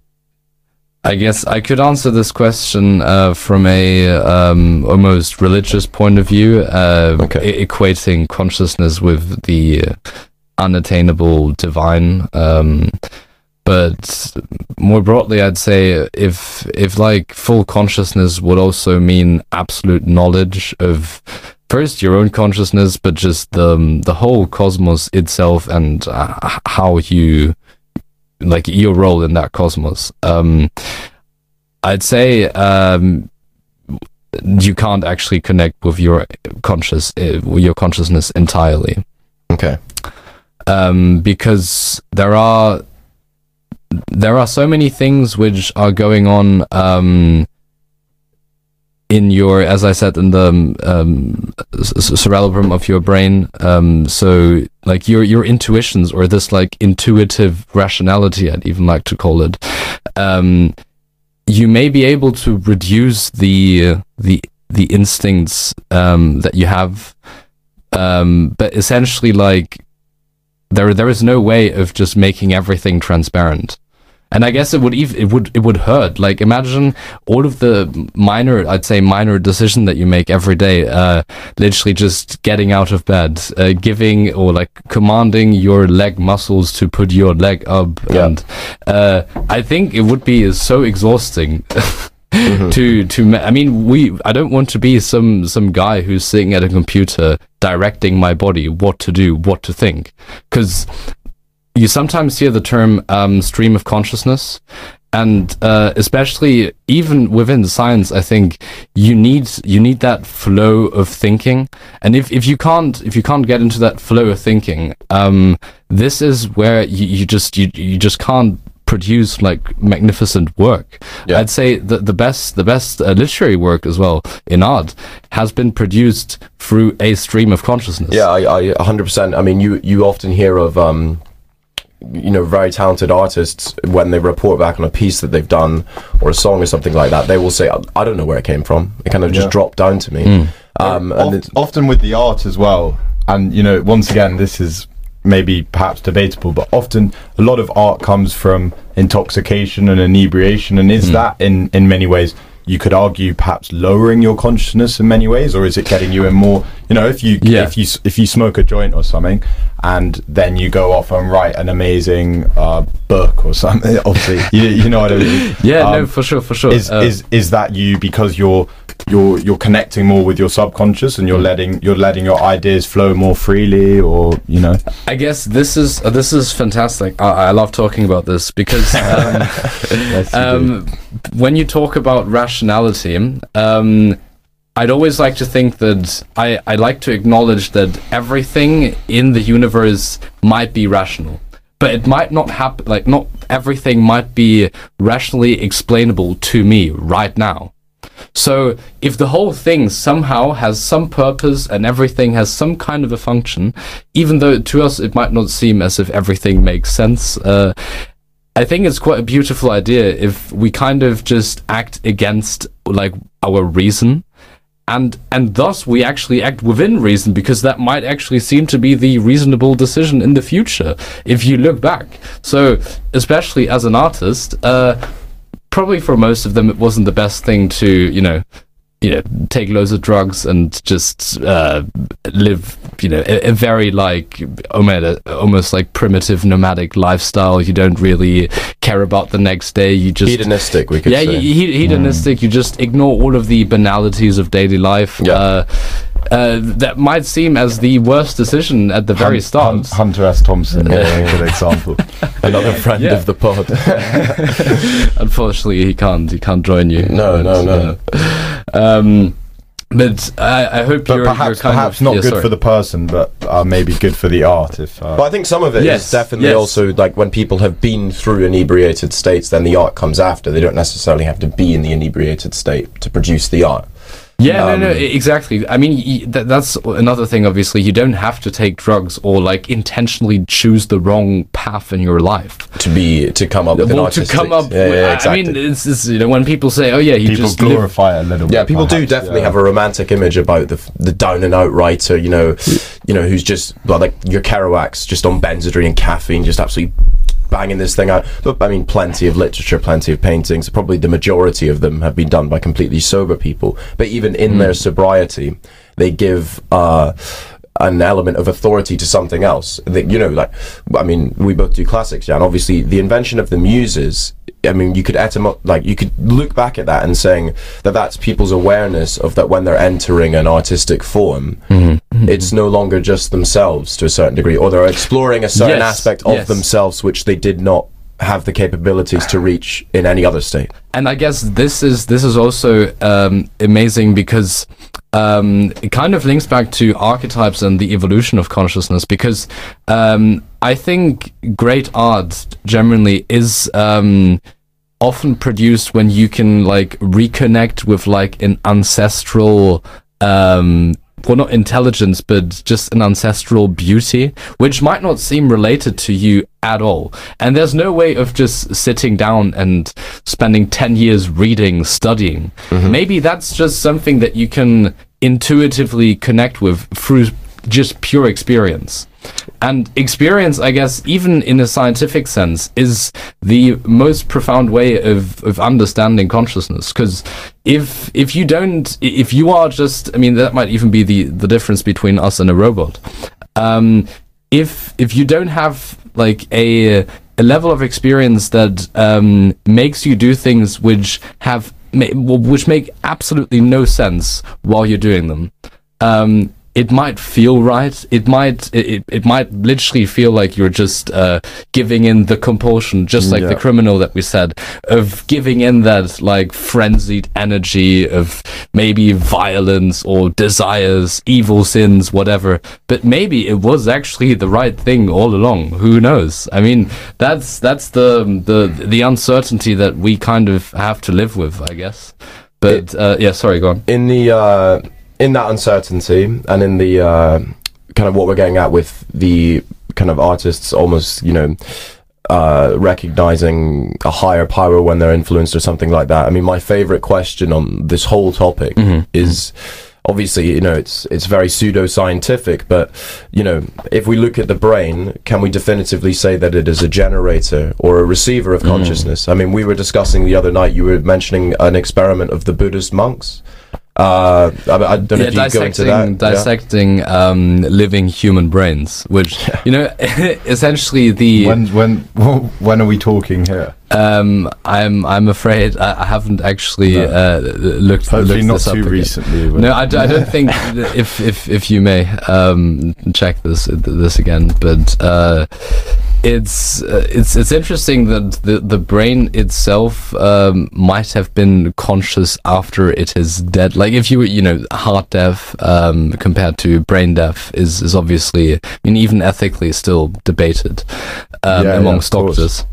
I guess I could answer this question uh, from a um, almost religious point of view, uh, Okay. e- equating consciousness with the unattainable divine. Um, but more broadly, I'd say if if like full consciousness would also mean absolute knowledge of first your own consciousness, but just the the whole cosmos itself, and uh, h- how you, like, your role in that cosmos. Um, I'd say um, you can't actually connect with your conscious, uh, with your consciousness entirely, Okay. um, because there are there are so many things which are going on um, in your, as I said, in the um, c- c- cerebellum of your brain. Um, so, like your your intuitions, or this like intuitive rationality, I'd even like to call it. Um, you may be able to reduce the the the instincts um, that you have, um, but essentially, like there there is no way of just making everything transparent. And I guess it would even it would it would hurt. Like, imagine all of the minor, I'd say minor decision that you make every day, uh, literally just getting out of bed, uh, giving or like commanding your leg muscles to put your leg up, Yeah. and uh, I think it would be so exhausting. Mm-hmm. to to ma- I mean, we I don't want to be some some guy who's sitting at a computer directing my body what to do, what to think, because you sometimes hear the term um, stream of consciousness, and uh, especially even within science, I think you need you need that flow of thinking. And if, if you can't if you can't get into that flow of thinking, um, this is where you, you just you you just can't produce like magnificent work. Yeah. I'd say that the best the best uh, literary work as well in art has been produced through a stream of consciousness. Yeah, I, I one hundred percent. I mean, you, you often hear of, um, you know, very talented artists, when they report back on a piece that they've done or a song or something like that, they will say, I don't know where it came from. It kind of just Yeah. dropped down to me. Mm. Um, and Oft- it's, often with the art as well, and you know, once again, this is maybe perhaps debatable, but often a lot of art comes from intoxication and inebriation, and is Mm. that in in many ways you could argue perhaps lowering your consciousness in many ways, or is it getting you in more, you know, if you Yeah. if you s- if you smoke a joint or something and then you go off and write an amazing uh, book or something, obviously you, you know what I mean. Yeah, no, Um, for sure, for sure. is Uh, is is that you because you're you're you're connecting more with your subconscious and you're letting you're letting your ideas flow more freely, or you know? I guess this is uh, this is fantastic. I, I love talking about this because um, Yes, you do. um, when you talk about rationality, um, I'd always like to think that I, I like to acknowledge that everything in the universe might be rational, but it might not happen. Like, not everything might be rationally explainable to me right now. So if the whole thing somehow has some purpose and everything has some kind of a function, even though to us it might not seem as if everything makes sense, uh, I think it's quite a beautiful idea if we kind of just act against like our reason, and and thus we actually act within reason, because that might actually seem to be the reasonable decision in the future if you look back. So especially as an artist, uh, probably for most of them it wasn't the best thing to, you know, you know, take loads of drugs and just uh, live, you know, a, a very like almost, almost like primitive nomadic lifestyle. You don't really care about the next day. You just Hedonistic, we could yeah, say. he- he- hedonistic. You just ignore all of the banalities of daily life. Yeah. Uh, uh, that might seem as the worst decision at the very Hun- start. Hun- Hunter S. Thompson, yeah, a good example. Another friend Yeah. of the pod. Unfortunately, he can't. He can't join you. No, no, no. Um, but I, I hope But you're, perhaps you're kind perhaps of, not yeah, good sorry. for the person, but uh, maybe good for the art. If uh, But I think some of it is Yes, definitely yes. also like when people have been through inebriated states, then the art comes after. They don't necessarily have to be in the inebriated state to produce the art. Yeah, Um, no, no, e- exactly. I mean, y- th- that's another thing. Obviously, you don't have to take drugs or like intentionally choose the wrong path in your life. To be to come up with an Well, to artistic. come up, yeah, with, yeah, exactly. I mean, it's, it's you know when people say, "Oh yeah, he people just lived glorify it a little bit. Yeah, people do perhaps, definitely yeah. have a romantic image about the the down and out writer, you know, you know, who's just well, like your Kerouac's just on Benzedrine and caffeine, just absolutely banging this thing out. But I mean, plenty of literature, plenty of paintings. Probably the majority of them have been done by completely sober people. But even in their sobriety, they give uh, an element of authority to something else. That, you know, like I mean, we both do classics, Jan. Obviously, the invention of the muses. I mean, you could etymo- like you could look back at that and saying that that's people's awareness of that when they're entering an artistic form, it's no longer just themselves to a certain degree, or they're exploring a certain Yes, aspect of yes. themselves which they did not have the capabilities to reach in any other state. And I guess this is this is also um, amazing because um, it kind of links back to archetypes and the evolution of consciousness. Because um, I think great art generally is um, often produced when you can like reconnect with like an ancestral. Um, well, not intelligence, but just an ancestral beauty, which might not seem related to you at all. And there's no way of just sitting down and spending ten years reading, studying. Maybe that's just something that you can intuitively connect with through just pure experience. And experience, I guess, even in a scientific sense, is the most profound way of, of understanding consciousness. Because if if you don't, if you are just, I mean, that might even be the, the difference between us and a robot. Um, if if you don't have like a a level of experience that um, makes you do things which have ma- which make absolutely no sense while you're doing them. Um, it might feel right. It might it, it might literally feel like you're just uh, giving in the compulsion, just like the Yeah. criminal that we said, of giving in that like frenzied energy of maybe violence or desires, evil sins, whatever. But maybe it was actually the right thing all along. Who knows? I mean, that's that's the the the uncertainty that we kind of have to live with, I guess. But uh, yeah, sorry, go on. In the uh, in that uncertainty and in the uh, kind of what we're getting at with the kind of artists almost, you know, uh, recognizing a higher power when they're influenced or something like that. I mean, my favorite question on this whole topic is obviously, you know, it's it's very pseudo-scientific, but, you know, if we look at the brain, can we definitively say that it is a generator or a receiver of consciousness? Mm. I mean, we were discussing the other night, you were mentioning an experiment of the Buddhist monks. Uh, I, I don't know yeah, if you go into that. Dissecting yeah. um, living human brains, which, yeah. you know, essentially the... When, when, when are we talking here? Um, I'm I'm afraid I, I haven't actually no. uh, looked. Hopefully looked not this up too again. recently. No, I, d- I don't think if if if you may um, check this this again, but uh, it's uh, it's it's interesting that the the brain itself um, might have been conscious after it is dead. Like if you were, you know, heart deaf um, compared to brain deaf is is obviously, I mean, even ethically still debated um, yeah, amongst yeah, doctors.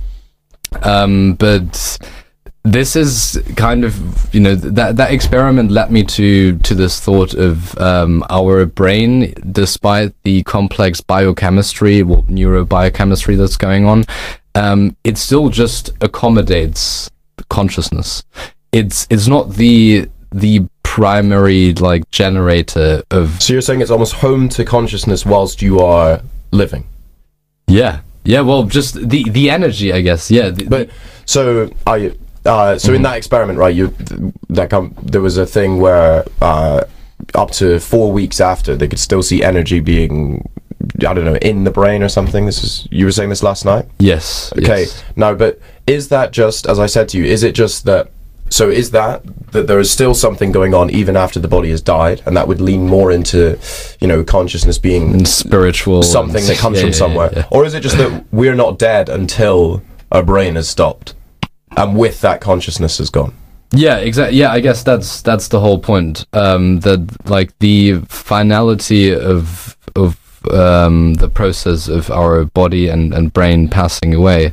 Um, but this is kind of, you know, that that experiment led me to to this thought of um, our brain, despite the complex biochemistry, well, neurobiochemistry that's going on, um, it still just accommodates consciousness. It's it's not the the primary like generator of. So you're saying it's almost home to consciousness whilst you are living. Yeah. Yeah, well, just the the energy, I guess. Yeah, the, but so I uh, so mm-hmm. in that experiment, right? You that com- there was a thing where uh, up to four weeks after they could still see energy being, I don't know, in the brain or something. This is you were saying this last night. Yes. Okay. Yes. No, but is that just, as I said to you, is it just that? So is that that there is still something going on even after the body has died, and that would lean more into, you know, consciousness being and spiritual, something and, that comes yeah, from yeah, somewhere, yeah, yeah. or is it just that we're not dead until our brain has stopped, and with that consciousness has gone? Yeah, exactly. Yeah, I guess that's that's the whole point. Um, that like the finality of of um, the process of our body and, and brain passing away.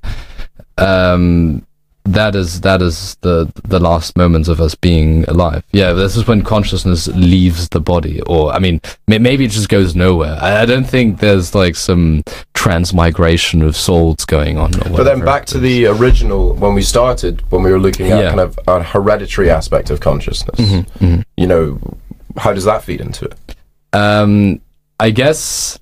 Um, That is that is the the last moments of us being alive. Yeah, this is when consciousness leaves the body, or I mean, may, maybe it just goes nowhere. I, I don't think there's like some transmigration of souls going on. Or but then back to the original when we started, when we were looking at yeah. kind of a hereditary aspect of consciousness. Mm-hmm, mm-hmm. You know, how does that feed into it? Um, I guess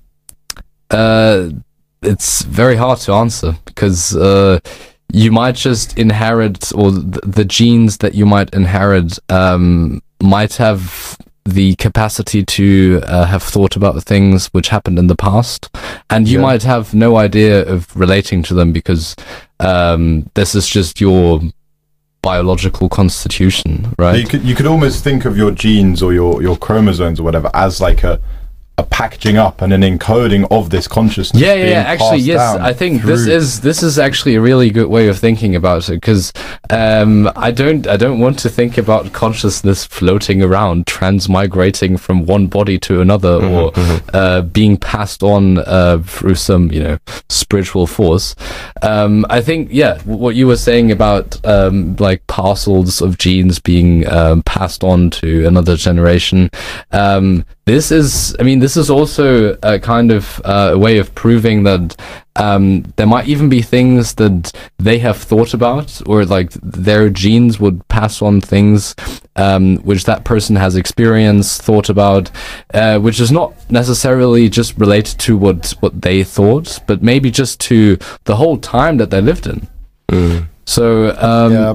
uh, it's very hard to answer because. Uh, You might just inherit, or th- the genes that you might inherit um, might have the capacity to uh, have thought about things which happened in the past, and you yeah. might have no idea of relating to them because um, this is just your biological constitution, right? You could you could almost think of your genes or your, your chromosomes or whatever as like a a packaging up and an encoding of this consciousness. Yeah, yeah, yeah. Actually, yes. I think through. this is this is actually a really good way of thinking about it because um, I don't I don't want to think about consciousness floating around, transmigrating from one body to another, mm-hmm, or mm-hmm. Uh, being passed on uh, through some you know spiritual force. Um, I think yeah, what you were saying about um, like parcels of genes being um, passed on to another generation. Um, This is, I mean, this is also a kind of uh, a way of proving that um, there might even be things that they have thought about, or like their genes would pass on things um, which that person has experienced, thought about, uh, which is not necessarily just related to what, what they thought, but maybe just to the whole time that they lived in. Mm. So, um, yeah.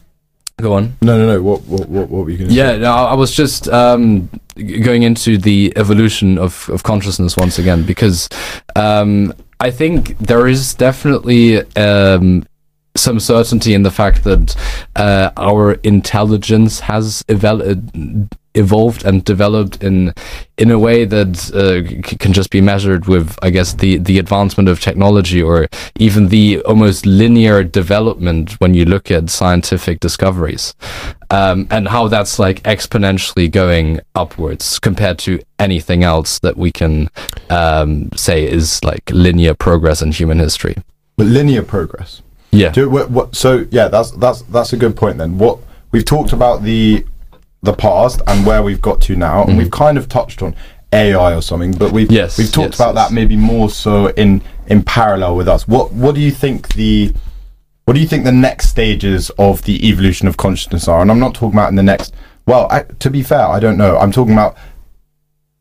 Go on. No, no, no. What, what, what, what were you going to yeah, say? Yeah, no, I was just um, going into the evolution of, of consciousness once again because um, I think there is definitely um, some certainty in the fact that uh, our intelligence has eval- evolved and developed in in a way that uh, c- can just be measured with, I guess, the, the advancement of technology or even the almost linear development when you look at scientific discoveries, um, and how that's like exponentially going upwards compared to anything else that we can um, say is like linear progress in human history. But linear progress. Yeah. Do, what, what, so yeah, that's that's that's a good point. Then what we've talked about the the past and where we've got to now, and Mm-hmm. we've kind of touched on A I or something, but we've Yes, we've talked yes, about yes. that maybe more so in in parallel with us. What what do you think the what do you think the next stages of the evolution of consciousness are? And I'm not talking about in the next. Well, I, to be fair, I don't know. I'm talking about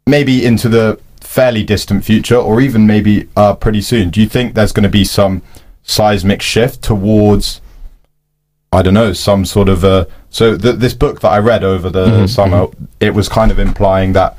maybe into the fairly distant future, or even maybe uh, pretty soon, do you think there's going to be some seismic shift towards, I don't know, some sort of a... So th- this book that I read over the mm-hmm, summer, mm-hmm. it was kind of implying that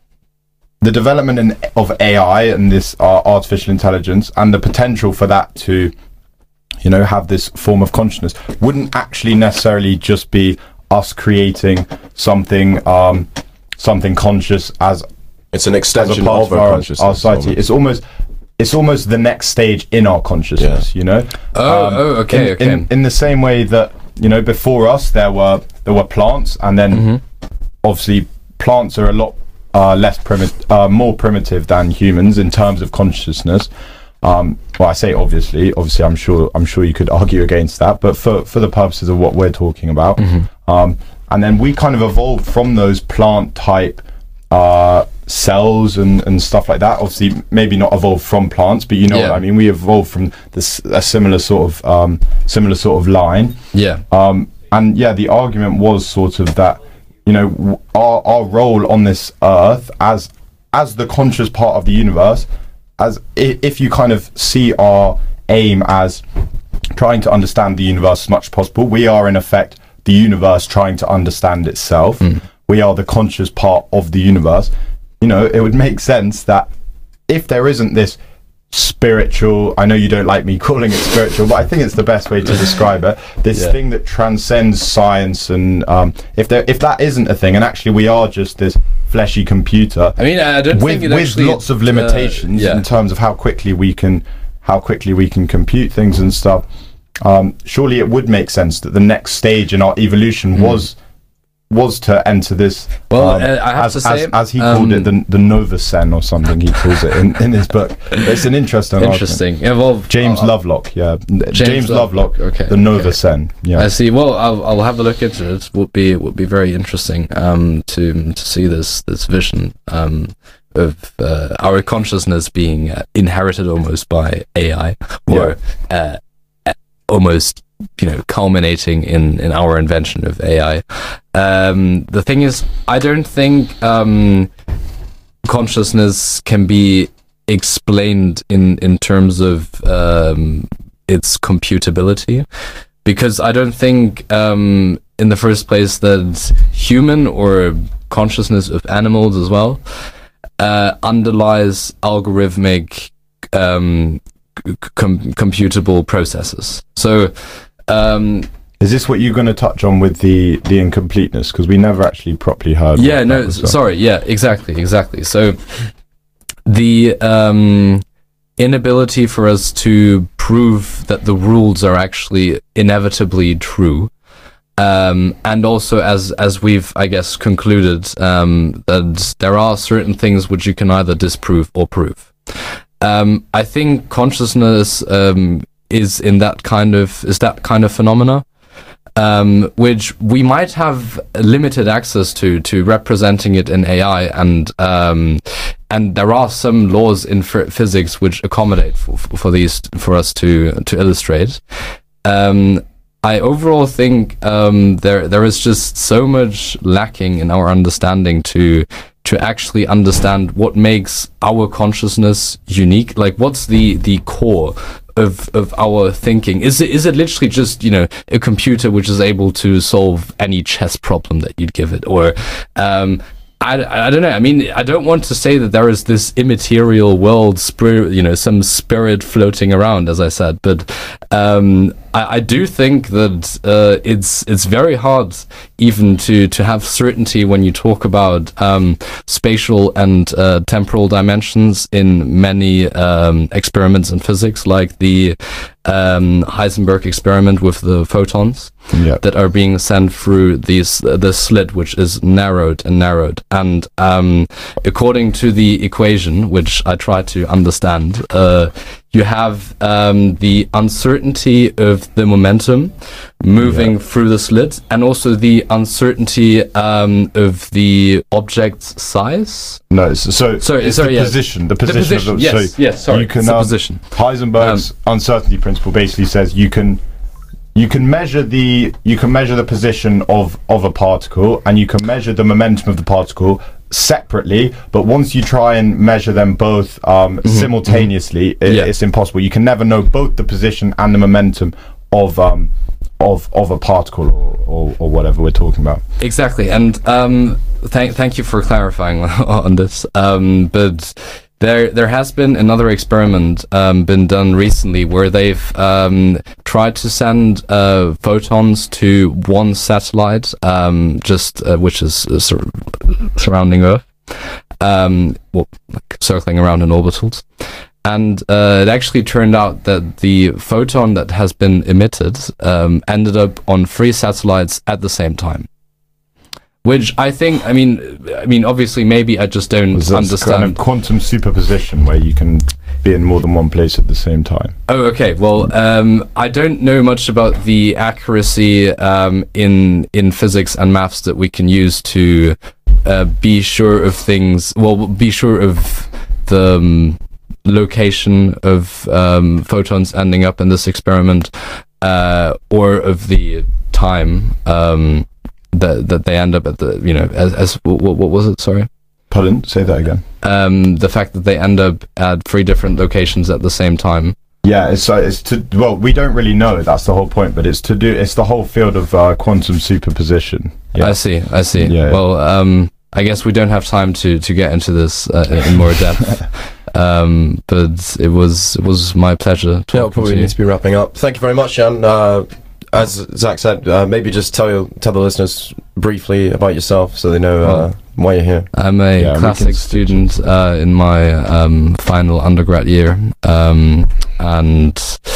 the development in, of A I and this uh, artificial intelligence and the potential for that to, you know, have this form of consciousness wouldn't actually necessarily just be us creating something, um, something conscious as it's an extension of, of our, our consciousness. Our society. It's almost, it's almost the next stage in our consciousness. Yeah. You know. Oh, um, oh, okay, in, okay. In, in the same way that, you know, before us there were there were plants, and then mm-hmm. obviously plants are a lot uh, less primitive, uh, more primitive than humans in terms of consciousness. Um, well, I say obviously. Obviously, I'm sure I'm sure you could argue against that, but for for the purposes of what we're talking about, mm-hmm. um, and then we kind of evolved from those plant type uh, cells and, and stuff like that. Obviously, maybe not evolved from plants, but you know yeah. what I mean. We evolved from this a similar sort of um, similar sort of line. Yeah. Um, and yeah, the argument was sort of that, you know, w- our our role on this earth as as the conscious part of the universe, as I- if you kind of see our aim as trying to understand the universe as much as possible, we are in effect the universe trying to understand itself. Mm. We are the conscious part of the universe. You know, it would make sense that if there isn't this spiritual, I know you don't like me calling it spiritual, but I think it's the best way to describe it, this yeah. thing that transcends science, and um, if there if that isn't a thing, and actually we are just this fleshy computer, I mean, I don't with, think it with actually, lots of limitations uh, yeah. in terms of how quickly we can how quickly we can compute things and stuff, um, surely it would make sense that the next stage in our evolution mm. was was to enter this, well, um, uh, I have as, to say, as, as he um, called it, the, the Novacen or something, he calls it in, in his book. It's an interesting Interesting. argument. Yeah, well, James uh, Lovelock, yeah. James, James Lovelock, Lovelock, okay. the Novacen, yeah. I see. Well, I'll, I'll have a look into it. It would be, would be very interesting um, to to see this, this vision um, of uh, our consciousness being uh, inherited almost by A I, or yeah. uh, almost, you know, culminating in, in our invention of A I. Um, the thing is, I don't think um, consciousness can be explained in, in terms of um, its computability, because I don't think um, in the first place that human or consciousness of animals as well uh, underlies algorithmic um, com- computable processes. So Um, is this what you're going to touch on with the, the incompleteness? Because we never actually properly heard. Yeah, no, s- sorry. Yeah, exactly, exactly. So the um, inability for us to prove that the rules are actually inevitably true, um, and also as as we've, I guess, concluded, um, that there are certain things which you can either disprove or prove. Um, I think consciousness um, is in that kind of is that kind of phenomena, um, which we might have limited access to to representing it in A I, and um, and there are some laws in f- physics which accommodate for, for these for us to to illustrate. Um, I overall think um, there there is just so much lacking in our understanding to to actually understand what makes our consciousness unique. Like, what's the the core of of our thinking? Is it is it literally just, you know, a computer which is able to solve any chess problem that you'd give it, or um, I, I don't know. I mean, I don't want to say that there is this immaterial world, spirit, you know, some spirit floating around, as I said, but um, I, I do think that uh, it's it's very hard even to, to have certainty when you talk about um, spatial and uh, temporal dimensions in many um, experiments in physics, like the um, Heisenberg experiment with the photons yeah. that are being sent through these uh, the slit, which is narrowed and narrowed. And um, according to the equation, which I try to understand, uh, you have um, the uncertainty of the momentum moving yeah. through the slit, and also the uncertainty um, of the object's size. No, so, so sorry, it's sorry, the yeah. position. The position. The position. Of the, yes, so yes. Sorry, you can, it's the um, position. Heisenberg's um, uncertainty principle basically says you can you can measure the you can measure the position of of a particle, and you can measure the momentum of the particle separately, but once you try and measure them both um, mm-hmm. simultaneously, mm-hmm. It, yeah. it's impossible. You can never know both the position and the momentum of um, of of a particle or, or, or whatever we're talking about. Exactly, and um, thank thank you for clarifying on this. Um, but there there has been another experiment um, been done recently where they've um, tried to send uh, photons to one satellite, um, just uh, which is uh, sur- surrounding Earth, um, well, like circling around in orbitals. And uh, it actually turned out that the photon that has been emitted um, ended up on three satellites at the same time. Which I think, I mean, I mean, obviously, maybe I just don't understand. Kind of quantum superposition where you can be in more than one place at the same time. Oh, okay. Well, um, I don't know much about the accuracy um, in in physics and maths that we can use to uh, be sure of things. Well, be sure of the um, location of um, photons ending up in this experiment, uh, or of the time. Um, That that they end up at the, you know, as, as what, what was it? Sorry. Pardon. Say that again. Um, the fact that they end up at three different locations at the same time. Yeah, it's uh, it's to well, we don't really know. That's the whole point. But it's to do. It's the whole field of uh, quantum superposition. Yeah. I see. I see. Yeah, well, um, I guess we don't have time to to get into this uh, in more depth. um, but it was it was my pleasure. Yeah, we'll probably need to be wrapping up. Thank you very much, Jan. Uh, As Zach said, uh, maybe just tell you, tell the listeners briefly about yourself so they know uh, oh. why you're here. I'm a yeah, classics student uh, in my um, final undergrad year, um, and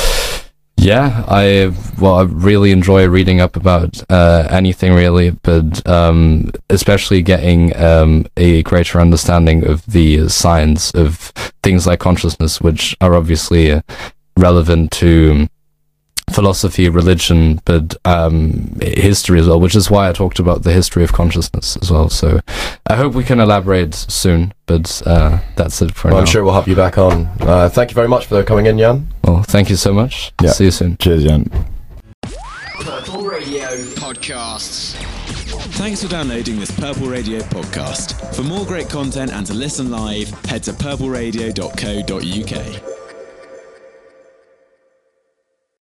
yeah, I well, I really enjoy reading up about uh, anything really, but um, especially getting um, a greater understanding of the science of things like consciousness, which are obviously uh, relevant to philosophy, religion, but um, history as well, which is why I talked about the history of consciousness as well. So I hope we can elaborate soon, but uh, that's it for well, now. I'm sure we'll have you back on. Uh, thank you very much for coming in, Jan. Well, thank you so much. Yeah. See you soon. Cheers, Jan. Purple Radio Podcasts. Thanks for downloading this Purple Radio podcast. For more great content and to listen live, head to purple radio dot co dot uk.